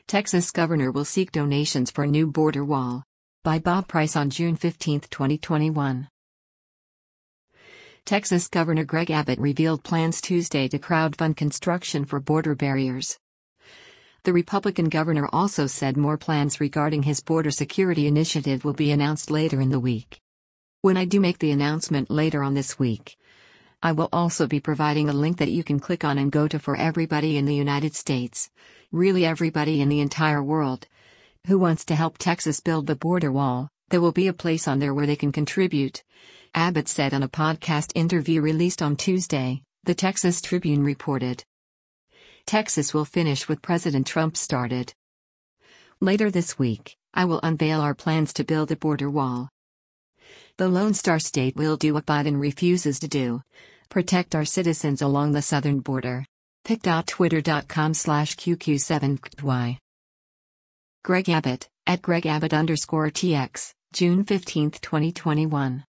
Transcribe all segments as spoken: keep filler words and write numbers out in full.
Texas governor will seek donations for new border wall. By Bob Price on June fifteenth, twenty twenty-one. Texas Governor Greg Abbott revealed plans Tuesday to crowdfund construction for border barriers. The Republican governor also said more plans regarding his border security initiative will be announced later in the week. When I do make the announcement later on this week, I will also be providing a link that you can click on and go to for everybody in the United States, really everybody in the entire world, who wants to help Texas build the border wall. There will be a place on there where they can contribute, Abbott said on a podcast interview released on Tuesday, the Texas Tribune reported. Texas will finish what President Trump started. Later this week, I will unveil our plans to build a border wall. The Lone Star State will do what Biden refuses to do: protect our citizens along the southern border. pic dot twitter dot com slash Q Q seven K Y. Greg Abbott, at Greg Abbott underscore T X, June fifteenth, twenty twenty-one.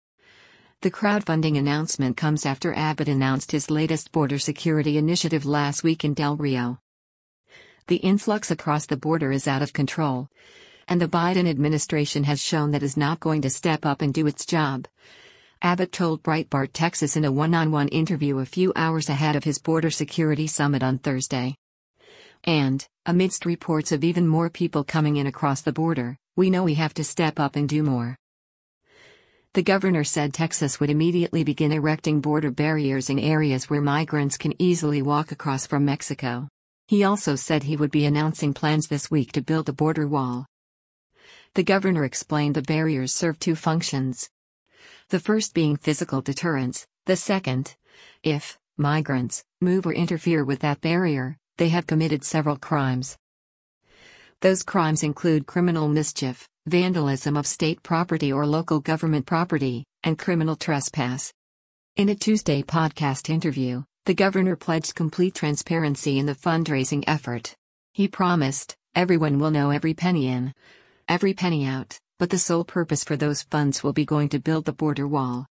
The crowdfunding announcement comes after Abbott announced his latest border security initiative last week in Del Rio. The influx across the border is out of control, and the Biden administration has shown that is not going to step up and do its job, Abbott told Breitbart Texas in a one-on-one interview a few hours ahead of his border security summit on Thursday. And, amidst reports of even more people coming in across the border, we know we have to step up and do more. The governor said Texas would immediately begin erecting border barriers in areas where migrants can easily walk across from Mexico. He also said he would be announcing plans this week to build a border wall. The governor explained the barriers serve two functions. The first being physical deterrence, the second, if migrants move or interfere with that barrier, they have committed several crimes. Those crimes include criminal mischief, vandalism of state property or local government property, and criminal trespass. In a Tuesday podcast interview, the governor pledged complete transparency in the fundraising effort. He promised, everyone will know every penny in, every penny out, but the sole purpose for those funds will be going to build the border wall.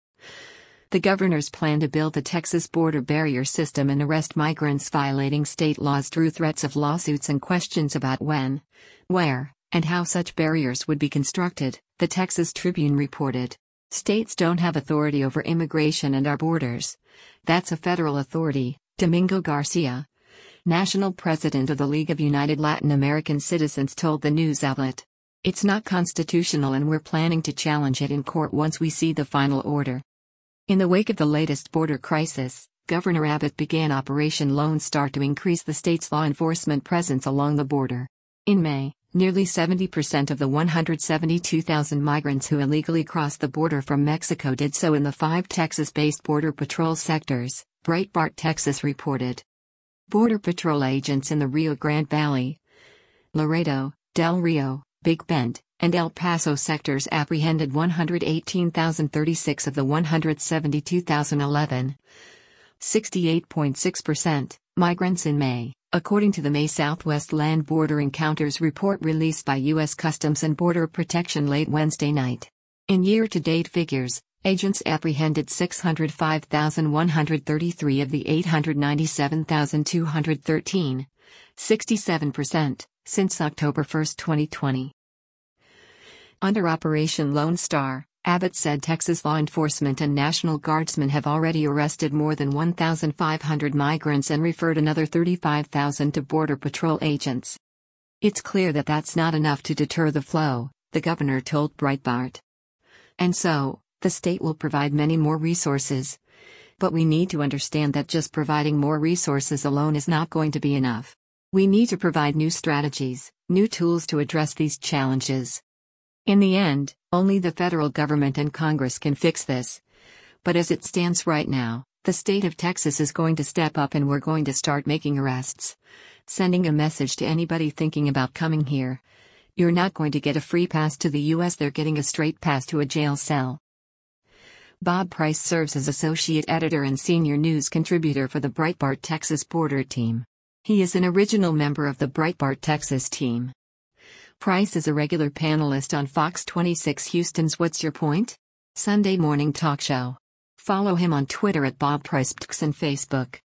The governor's plan to build the Texas border barrier system and arrest migrants violating state laws drew threats of lawsuits and questions about when, where, and how such barriers would be constructed, the Texas Tribune reported. States don't have authority over immigration and our borders. That's a federal authority, Domingo Garcia, national president of the League of United Latin American Citizens, told the news outlet. It's not constitutional and we're planning to challenge it in court once we see the final order. In the wake of the latest border crisis, Governor Abbott began Operation Lone Star to increase the state's law enforcement presence along the border. In May, nearly seventy percent of the one hundred seventy-two thousand migrants who illegally crossed the border from Mexico did so in the five Texas-based Border Patrol sectors, Breitbart Texas reported. Border Patrol agents in the Rio Grande Valley, Laredo, Del Rio, Big Bend, and El Paso sectors apprehended one hundred eighteen thousand thirty-six of the one hundred seventy-two thousand eleven, sixty-eight point six percent, migrants in May, according to the May Southwest Land Border Encounters report released by U S Customs and Border Protection late Wednesday night. In year-to-date figures, agents apprehended six hundred five thousand one hundred thirty-three of the eight hundred ninety-seven thousand two hundred thirteen, sixty-seven percent, since October first, twenty twenty. Under Operation Lone Star, Abbott said Texas law enforcement and National Guardsmen have already arrested more than one thousand five hundred migrants and referred another thirty-five thousand to Border Patrol agents. It's clear that that's not enough to deter the flow, the governor told Breitbart. And so, the state will provide many more resources. But we need to understand that just providing more resources alone is not going to be enough. We need to provide new strategies, new tools to address these challenges. In the end, only the federal government and Congress can fix this. But as it stands right now, the state of Texas is going to step up and we're going to start making arrests. Sending a message to anybody thinking about coming here. You're not going to get a free pass to the U S, they're getting a straight pass to a jail cell. Bob Price serves as associate editor and senior news contributor for the Breitbart Texas Border Team. He is an original member of the Breitbart Texas team. Price is a regular panelist on Fox twenty-six Houston's What's Your Point? Sunday morning talk show. Follow him on Twitter at Bob Price and Facebook.